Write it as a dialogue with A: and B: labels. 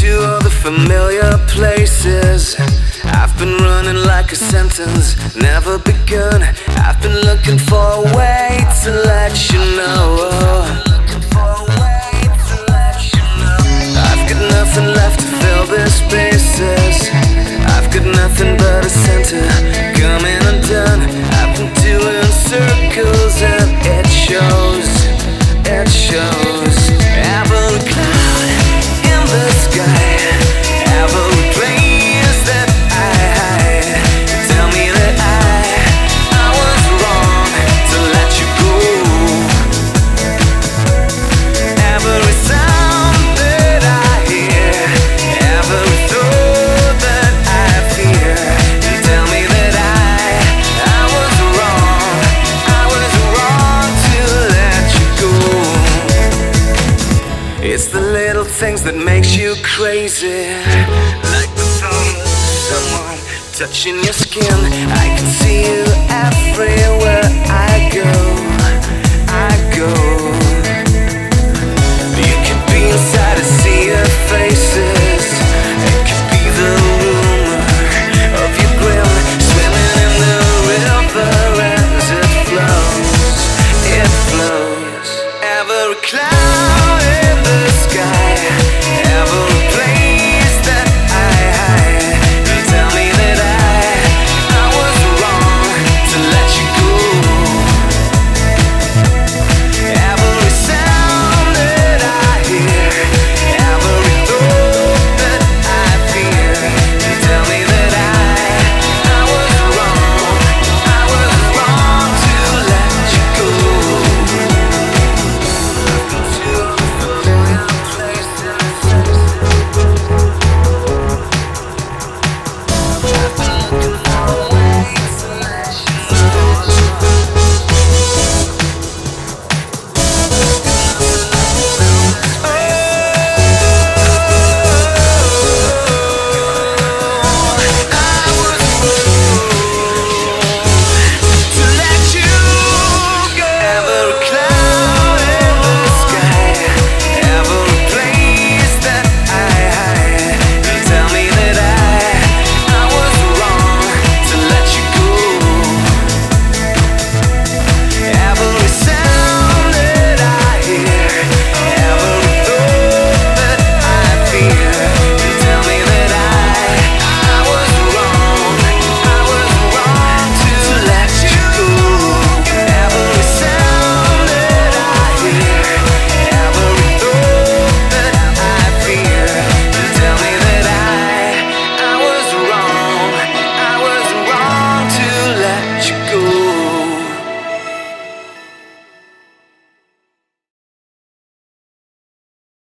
A: to all the familiar places. I've been running like a sentence, never begun. I've been looking for a way to let you know. I've got nothing left to fill the spaces. I've got nothing but a center, coming undone. I've been doing circles and it shows, it shows. Every cloud in the sky, every place that I hide, tell me that I was wrong to let you go. Every sound that I hear, every thought that I fear, tell me that I was wrong to let you go. It's the little things that makes you crazy, like the thought of someone touching your skin. I can see you everywhere I go, I go.